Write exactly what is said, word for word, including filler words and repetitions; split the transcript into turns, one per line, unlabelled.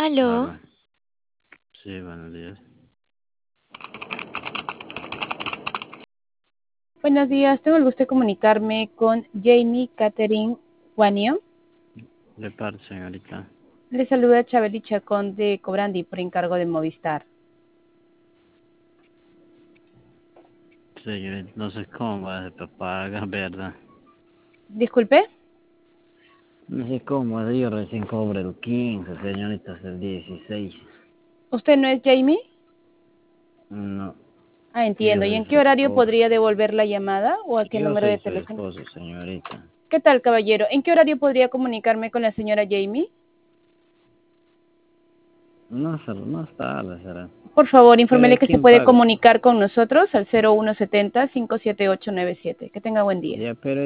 Aló,
Aló. Sí, buenos días.
Buenos días, tengo el gusto de comunicarme con Jamie Catherine Guanio.
De parte, señorita.
Le saluda Chabeli Chacón de Cobrandi por encargo de Movistar.
Señorita, no sé cómo va a ser paga, ¿verdad?
Disculpe,
No sé cómo, yo recién cobro el quince, señorita, es el dieciséis.
¿usted no es Jamie?
No,
Ah,
yo
entiendo. ¿Y
soy
en
su
qué horario
esposo.
podría devolver la llamada o a qué
Yo
número de
soy su
teléfono?
esposo, señorita.
¿Qué tal, caballero? ¿En qué horario podría comunicarme con la señora Jamie?
No, sir, más tarde será.
Por favor,
¿Pero
infórmele
de
que se
quién
puede
paga?
comunicar con nosotros al cero uno setenta, cinco siete ocho nueve siete. Que tenga buen día.
Ya, pero